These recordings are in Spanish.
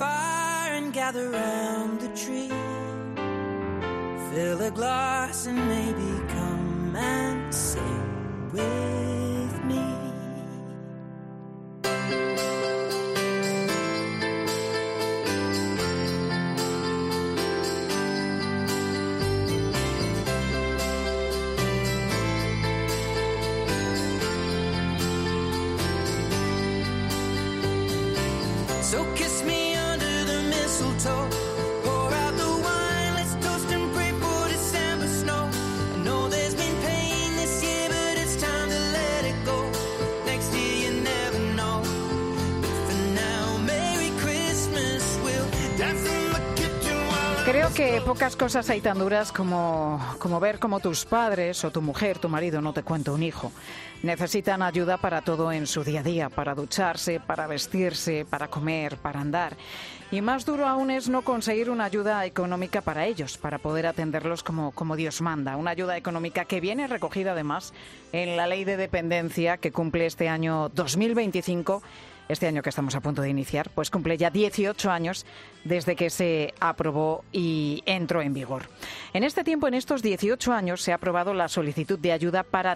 fire and gather round the tree. Fill a glass and maybe come and sing with me. So kiss me under the mistletoe. Pour out the wine, let's toast and pray for December snow. I know there's been pain this year, but it's time to let it go. Next year you never know. But for now, Merry Christmas, we'll dance in the kitchen while Creo que pocas cosas hay tan duras como ver cómo tus padres o tu mujer, tu marido, no te cuento un hijo, necesitan ayuda para todo en su día a día, para ducharse, para vestirse, para comer, para andar. Y más duro aún es no conseguir una ayuda económica para ellos, para poder atenderlos como Dios manda. Una ayuda económica que viene recogida además en la Ley de Dependencia que cumple este año 2025. Este año que estamos a punto de iniciar, pues cumple ya 18 años desde que se aprobó y entró en vigor. En este tiempo, en estos 18 años, se ha aprobado la solicitud de ayuda para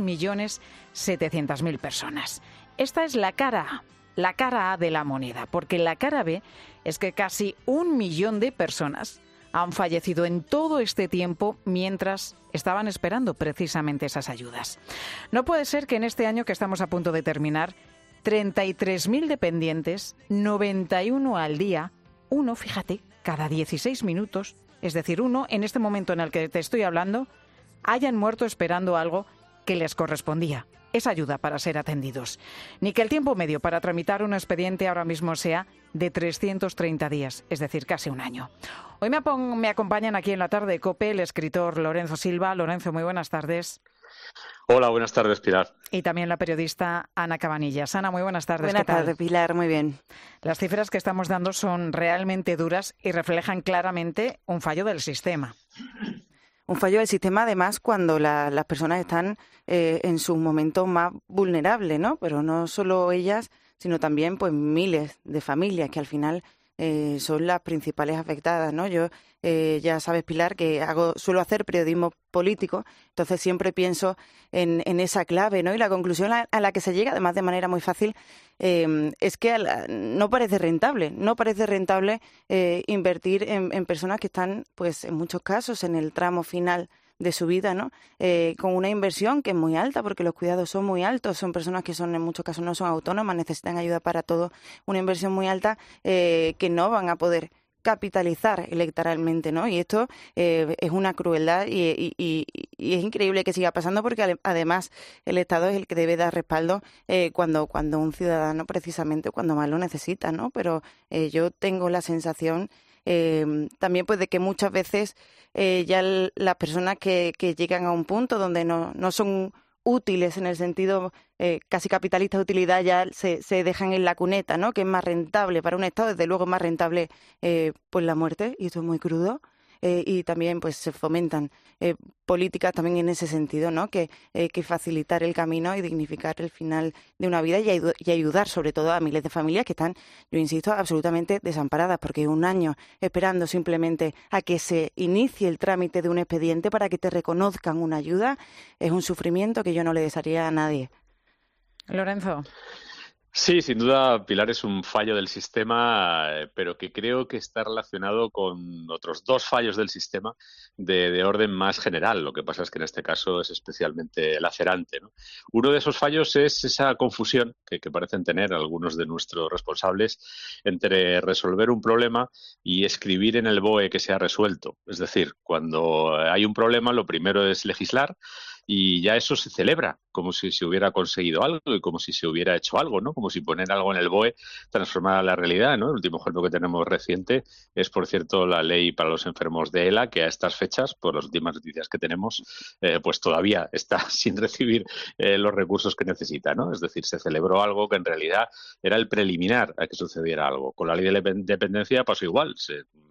3.700.000 personas. Esta es la cara A de la moneda, porque la cara B es que casi 1 millón de personas han fallecido en todo este tiempo mientras estaban esperando precisamente esas ayudas. No puede ser que en este año que estamos a punto de terminar, 33.000 dependientes, 91 al día, uno, fíjate, cada 16 minutos, es decir, uno en este momento en el que te estoy hablando, hayan muerto esperando algo que les correspondía, esa ayuda para ser atendidos. Ni que el tiempo medio para tramitar un expediente ahora mismo sea de 330 días, es decir, casi un año. Hoy me acompañan aquí en la tarde de COPE el escritor Lorenzo Silva. Lorenzo, muy buenas tardes. Hola, buenas tardes, Pilar. Y también la periodista Ana Cabanillas. Ana, muy buenas tardes. Buenas tardes, Pilar, muy bien. Las cifras que estamos dando son realmente duras y reflejan claramente un fallo del sistema. Un fallo del sistema, además, cuando las personas están en su momento más vulnerable, ¿no? Pero no solo ellas, sino también pues miles de familias que al final son las principales afectadas, ¿no? Yo ya sabes, Pilar, que suelo hacer periodismo político, entonces siempre pienso en esa clave, ¿no? Y la conclusión a la que se llega, además de manera muy fácil, es que no parece rentable invertir en personas que están, pues en muchos casos, en el tramo final de su vida, ¿no? Con una inversión que es muy alta, porque los cuidados son muy altos, son personas que en muchos casos no son autónomas, necesitan ayuda para todo, una inversión muy alta que no van a poder capitalizar electoralmente, ¿no? Y esto es una crueldad y es increíble que siga pasando porque además el Estado es el que debe dar respaldo cuando un ciudadano precisamente cuando más lo necesita, ¿no? Pero yo tengo la sensación también pues de que muchas veces ya las personas que llegan a un punto donde no son útiles en el sentido casi capitalista de utilidad ya se dejan en la cuneta, ¿no? Que es más rentable para un Estado, desde luego es más rentable pues la muerte, y esto es muy crudo. Y también pues se fomentan políticas también en ese sentido, ¿no? Que facilitar el camino y dignificar el final de una vida y ayudar sobre todo a miles de familias que están, yo insisto, absolutamente desamparadas, porque un año esperando simplemente a que se inicie el trámite de un expediente para que te reconozcan una ayuda es un sufrimiento que yo no le desearía a nadie. Lorenzo. Sí, sin duda, Pilar, es un fallo del sistema, pero que creo que está relacionado con otros dos fallos del sistema de orden más general. Lo que pasa es que en este caso es especialmente lacerante, ¿no? Uno de esos fallos es esa confusión que parecen tener algunos de nuestros responsables entre resolver un problema y escribir en el BOE que se ha resuelto. Es decir, cuando hay un problema, lo primero es legislar y ya eso se celebra como si se hubiera conseguido algo y como si se hubiera hecho algo, ¿no? Como si poner algo en el BOE transformara la realidad, ¿no? El último ejemplo que tenemos reciente es, por cierto, la ley para los enfermos de ELA, que a estas fechas, por las últimas noticias que tenemos, pues todavía está sin recibir los recursos que necesita, ¿no? Es decir, se celebró algo que en realidad era el preliminar a que sucediera algo. Con la ley de dependencia pasó igual. Se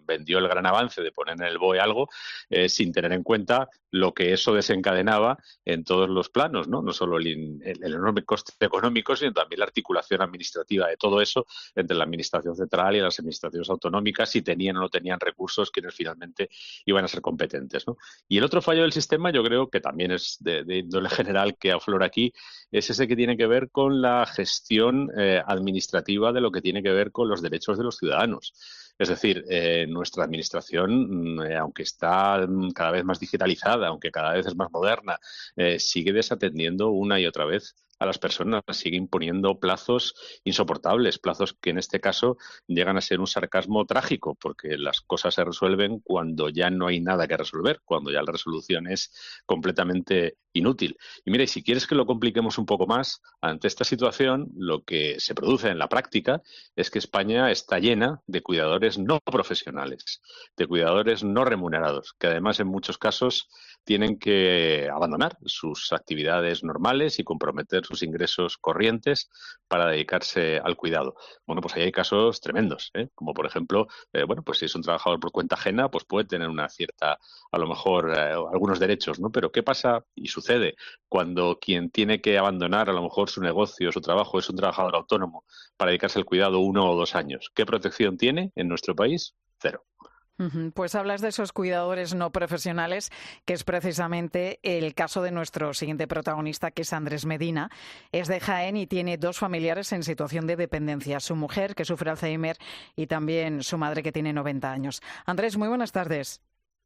vendió el gran avance de poner en el BOE algo sin tener en cuenta lo que eso desencadenaba en todos los planos, ¿no? No solo el enorme coste económico, sino también la articulación administrativa de todo eso entre la administración central y las administraciones autonómicas, si tenían o no tenían recursos, quienes finalmente iban a ser competentes, ¿no? Y el otro fallo del sistema, yo creo que también es de índole general que aflora aquí, es ese que tiene que ver con la gestión administrativa de lo que tiene que ver con los derechos de los ciudadanos. Es decir, nuestra administración, aunque está cada vez más digitalizada, aunque cada vez es más moderna, sigue desatendiendo una y otra vez a las personas, sigue imponiendo plazos insoportables, plazos que en este caso llegan a ser un sarcasmo trágico, porque las cosas se resuelven cuando ya no hay nada que resolver, cuando ya la resolución es completamente inútil. Y mira, y si quieres que lo compliquemos un poco más, ante esta situación, lo que se produce en la práctica es que España está llena de cuidadores no profesionales, de cuidadores no remunerados, que además en muchos casos tienen que abandonar sus actividades normales y comprometer sus ingresos corrientes para dedicarse al cuidado. Bueno, pues ahí hay casos tremendos, como por ejemplo, bueno, pues si es un trabajador por cuenta ajena, pues puede tener una cierta, a lo mejor, algunos derechos, ¿no? Pero ¿qué pasa? Y sucede cuando quien tiene que abandonar a lo mejor su negocio, su trabajo, es un trabajador autónomo para dedicarse al cuidado 1 o 2 años. ¿Qué protección tiene en nuestro país? Cero. Pues hablas de esos cuidadores no profesionales, que es precisamente el caso de nuestro siguiente protagonista, que es Andrés Medina. Es de Jaén y tiene 2 familiares en situación de dependencia. Su mujer, que sufre Alzheimer, y también su madre, que tiene 90 años. Andrés, muy buenas tardes.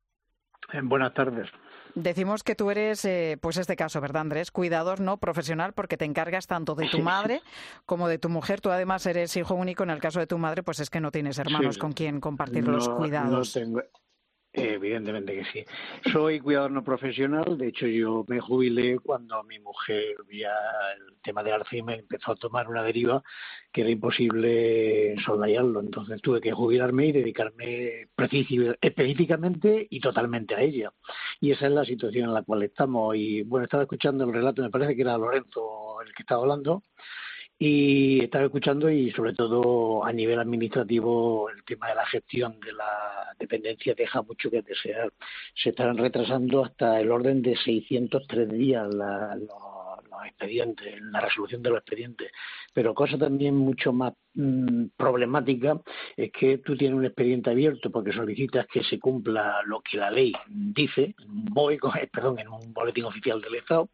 Buenas tardes. Decimos que tú eres, pues este caso, ¿verdad, Andrés? Cuidador no profesional, porque te encargas tanto de tu madre como de tu mujer. Tú además eres hijo único. En el caso de tu madre, pues es que no tienes hermanos con quien compartir los cuidados. No tengo, evidentemente que sí. Soy cuidador no profesional. De hecho, yo me jubilé cuando mi mujer, ya el tema de Alzheimer, empezó a tomar una deriva que era imposible soslayarlo. Entonces tuve que jubilarme y dedicarme específicamente y totalmente a ella. Y esa es la situación en la cual estamos. Y bueno, estaba escuchando el relato, me parece que era Lorenzo el que estaba hablando, y estaba escuchando, y sobre todo a nivel administrativo el tema de la gestión de la dependencia deja mucho que desear. Se están retrasando hasta el orden de 603 días los expedientes, la resolución de los expedientes. Pero cosa también mucho más problemática es que tú tienes un expediente abierto porque solicitas que se cumpla lo que la ley dice en un BOE, en un boletín oficial del Estado.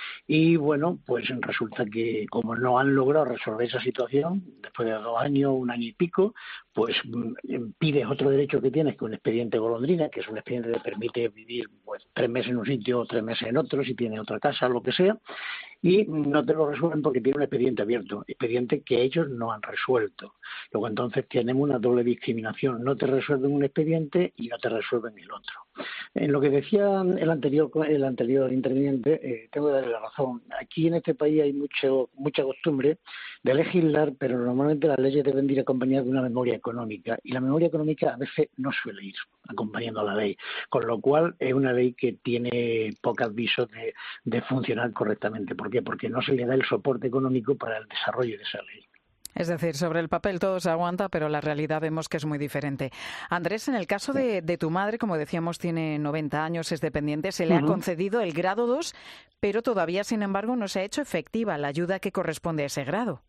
Y bueno, pues resulta que como no han logrado resolver esa situación, después de 2 años, 1 año y pico, pues pides otro derecho que tienes, que un expediente golondrina, que es un expediente que te permite vivir pues 3 meses en un sitio, 3 meses en otro, si tienes otra casa, lo que sea, y no te lo resuelven porque tiene un expediente abierto, expediente que ellos no han resuelto. Luego entonces tenemos una doble discriminación, no te resuelven un expediente y no te resuelven el otro. En lo que decía el anterior interviniente, tengo que darle la razón. Aquí en este país hay mucha costumbre de legislar, pero normalmente las leyes deben ir acompañadas de una memoria económica, y la memoria económica a veces no suele ir acompañando a la ley, con lo cual es una ley que tiene pocos visos de funcionar correctamente. ¿Por qué? Porque no se le da el soporte económico para el desarrollo de esa ley. Es decir, sobre el papel todo se aguanta, pero la realidad vemos que es muy diferente. Andrés, en el caso de tu madre, como decíamos, tiene 90 años, es dependiente, se le ha concedido el grado 2, pero todavía, sin embargo, no se ha hecho efectiva la ayuda que corresponde a ese grado.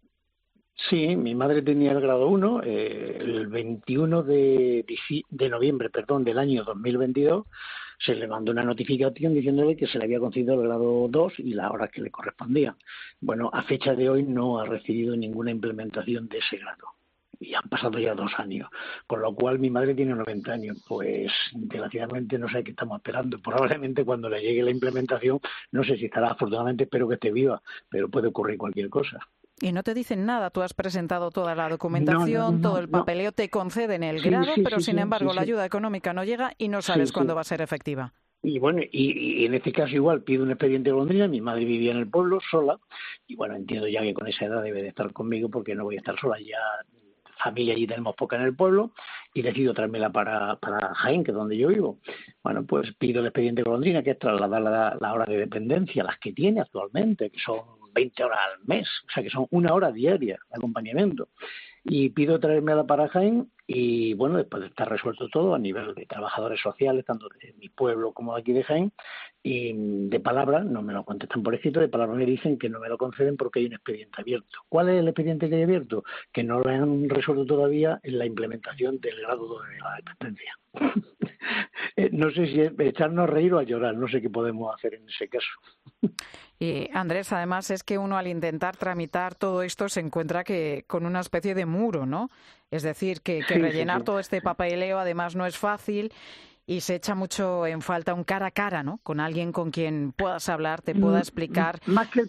Sí, mi madre tenía el grado 1, el 21 de noviembre del año 2022, se le mandó una notificación diciéndole que se le había concedido el grado 2 y las horas que le correspondían. Bueno, a fecha de hoy no ha recibido ninguna implementación de ese grado. Y han pasado ya 2 años, con lo cual mi madre tiene 90 años, pues desgraciadamente no sé qué estamos esperando. Probablemente cuando le llegue la implementación, no sé si estará, afortunadamente espero que esté viva, pero puede ocurrir cualquier cosa. Y no te dicen nada, tú has presentado toda la documentación, todo el papeleo, te conceden el grado, pero sin embargo la ayuda económica no llega y no sabes cuándo va a ser efectiva. Y bueno, y en este caso igual pido un expediente golondrina. Mi madre vivía en el pueblo sola, y bueno, entiendo ya que con esa edad debe de estar conmigo porque no voy a estar sola, ya familia allí tenemos poca en el pueblo, y decido traérmela para Jaén, que es donde yo vivo. Bueno, pues pido el expediente golondrina, que es trasladar la hora de dependencia, las que tiene actualmente, que son 20 horas al mes, o sea que son 1 hora diaria de acompañamiento. Y pido traerme a la para Jaén y, bueno, después de estar resuelto todo a nivel de trabajadores sociales, tanto de mi pueblo como de aquí de Jaén, y de palabra, no me lo contestan por escrito, de palabra me dicen que no me lo conceden porque hay un expediente abierto. ¿Cuál es el expediente que hay abierto? Que no lo han resuelto todavía en la implementación del grado 2 de la dependencia. No sé si es echarnos a reír o a llorar, no sé qué podemos hacer en ese caso. Y Andrés, además es que uno al intentar tramitar todo esto se encuentra que con una especie de muro, ¿no? Es decir, que rellenar todo este papeleo además no es fácil y se echa mucho en falta un cara a cara, ¿no? Con alguien con quien puedas hablar, te pueda explicar. Más que el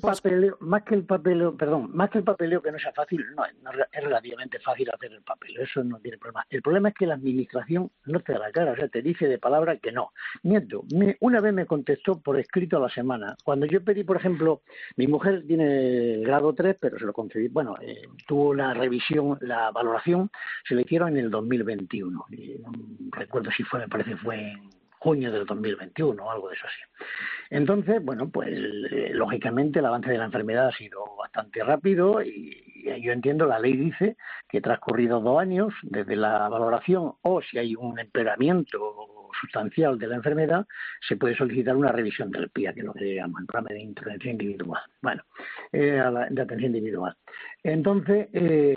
papeleo que no sea fácil, no, es relativamente fácil hacer el papeleo, eso no tiene problema. El problema es que la administración no te da la cara, o sea, te dice de palabra que no. Miento, una vez me contestó por escrito a la semana. Cuando yo pedí, por ejemplo, mi mujer tiene grado 3, pero se lo concedí, bueno, tuvo la revisión, la valoración, se le hicieron en el 2021. Y no recuerdo si fue, me parece fue en junio del 2021 o algo de eso así. Entonces, bueno, pues lógicamente el avance de la enfermedad ha sido bastante rápido y yo entiendo, la ley dice que transcurridos 2 años desde la valoración o si hay un empeoramiento sustancial de la enfermedad, se puede solicitar una revisión del PIA, que es lo que se llama el programa de intervención individual, bueno, de atención individual. Entonces,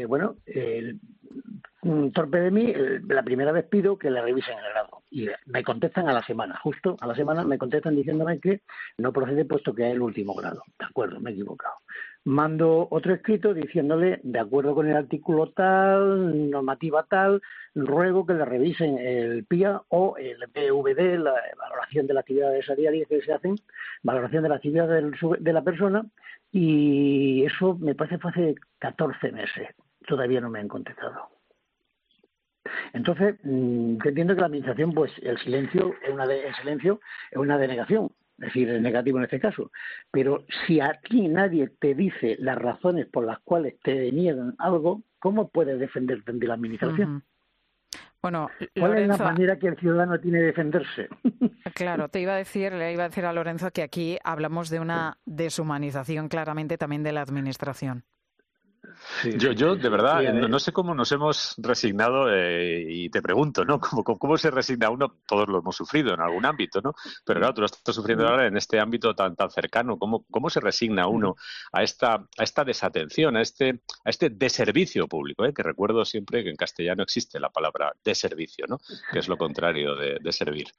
torpe de mí, la primera vez pido que le revisen el grado y me contestan a la semana, justo a la semana me contestan diciéndome que no procede puesto que es el último grado. De acuerdo, me he equivocado. Mando otro escrito diciéndole, de acuerdo con el artículo tal, normativa tal, ruego que le revisen el PIA o el PVD, la valoración de las actividades diarias que se hacen, valoración de la actividad de la persona, y eso me parece fue hace 14 meses. Todavía no me han contestado. Entonces, yo entiendo que la administración, pues el silencio es una denegación, es decir, es negativo en este caso. Pero si a ti nadie te dice las razones por las cuales te deniegan algo, ¿cómo puedes defenderte ante la administración? Uh-huh. Bueno, ¿cuál Lorenzo, es la manera que el ciudadano tiene de defenderse? Claro, le iba a decir a Lorenzo que aquí hablamos de una deshumanización claramente también de la administración. Sí, yo de verdad, no sé cómo nos hemos resignado y te pregunto, ¿no? ¿Cómo se resigna uno? Todos lo hemos sufrido en algún ámbito, ¿no? Pero claro, tú lo estás sufriendo ahora en este ámbito tan cercano. ¿Cómo se resigna uno a esta desatención, a este deservicio público? Que recuerdo siempre que en castellano existe la palabra deservicio, ¿no? Que es lo contrario de servir.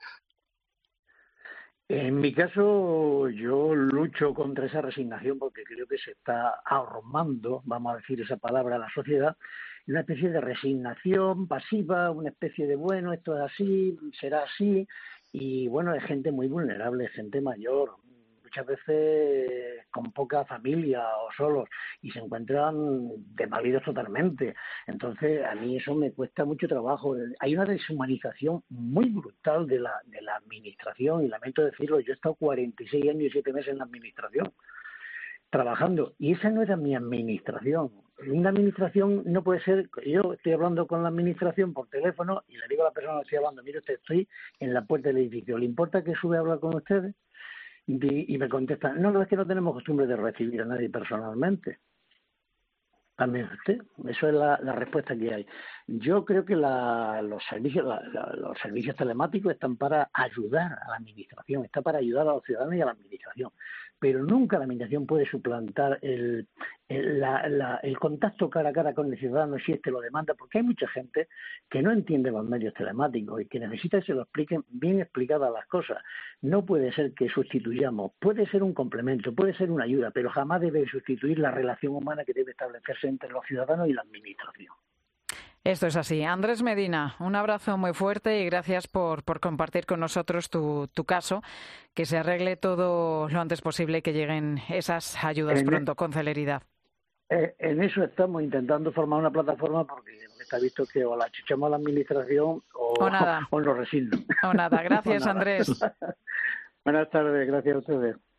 En mi caso, yo lucho contra esa resignación porque creo que se está ahormando, vamos a decir esa palabra, a la sociedad, una especie de resignación pasiva, una especie de, bueno, esto es así, será así, y bueno, es gente muy vulnerable, gente mayor, muchas veces con poca familia o solos, y se encuentran desvalidos totalmente. Entonces, a mí eso me cuesta mucho trabajo. Hay una deshumanización muy brutal de la administración, y lamento decirlo, yo he estado 46 años y 7 meses en la administración, trabajando, y esa no era mi administración. Una administración no puede ser, yo estoy hablando con la administración por teléfono y le digo a la persona que estoy hablando, mire usted, estoy en la puerta del edificio, ¿le importa que sube a hablar con ustedes? Y me contestan, no, es que no tenemos costumbre de recibir a nadie personalmente. También usted, eso es la respuesta que hay. Yo creo que los servicios telemáticos están para ayudar a la administración, está para ayudar a los ciudadanos y a la administración, pero nunca la administración puede suplantar el contacto cara a cara con el ciudadano si lo demanda, porque hay mucha gente que no entiende los medios telemáticos y que necesita que se lo expliquen bien explicadas las cosas. No puede ser que sustituyamos, puede ser un complemento, puede ser una ayuda, pero jamás debe sustituir la relación humana que debe establecerse entre los ciudadanos y la administración. Esto es así. Andrés Medina, un abrazo muy fuerte y gracias por compartir con nosotros tu caso. Que se arregle todo lo antes posible y que lleguen esas ayudas pronto, con celeridad. En eso estamos intentando formar una plataforma porque está visto que o la achuchamos a la administración o nada. O nos resignan. O nada. Gracias, Andrés. Buenas tardes, gracias a ustedes.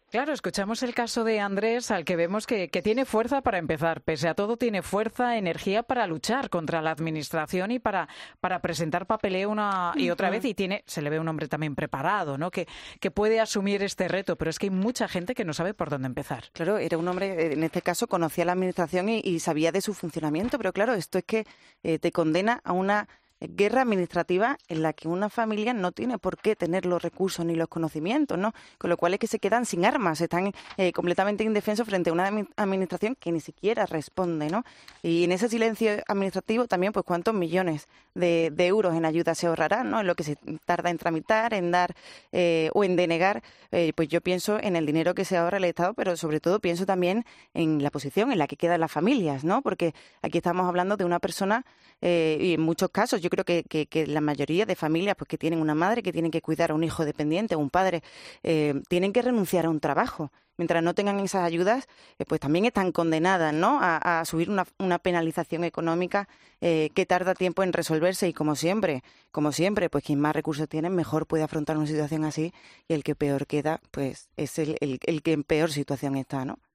Claro, escuchamos el caso de Andrés, al que vemos que tiene fuerza para empezar. Pese a todo, tiene fuerza, energía para luchar contra la administración y para presentar papeleo una y otra vez. Y se le ve un hombre también preparado, ¿no? Que puede asumir este reto. Pero es que hay mucha gente que no sabe por dónde empezar. Claro, era un hombre, en este caso, conocía la administración y sabía de su funcionamiento. Pero claro, esto es que te condena a una guerra administrativa en la que una familia no tiene por qué tener los recursos ni los conocimientos, ¿no? Con lo cual es que se quedan sin armas, están completamente indefensos frente a una administración que ni siquiera responde, ¿no? Y en ese silencio administrativo también, pues, ¿cuántos millones de euros en ayuda se ahorrarán, ¿no? En lo que se tarda en tramitar, en dar o en denegar, pues yo pienso en el dinero que se ahorra el Estado, pero sobre todo pienso también en la posición en la que quedan las familias, ¿no? Porque aquí estamos hablando de una persona, y en muchos casos, yo creo que la mayoría de familias pues que tienen una madre que tienen que cuidar a un hijo dependiente o un padre, tienen que renunciar a un trabajo. Mientras no tengan esas ayudas, pues también están condenadas, ¿no? a subir una penalización económica que tarda tiempo en resolverse y como siempre, pues quien más recursos tiene mejor puede afrontar una situación así y el que peor queda, pues es el que en peor situación está, ¿no?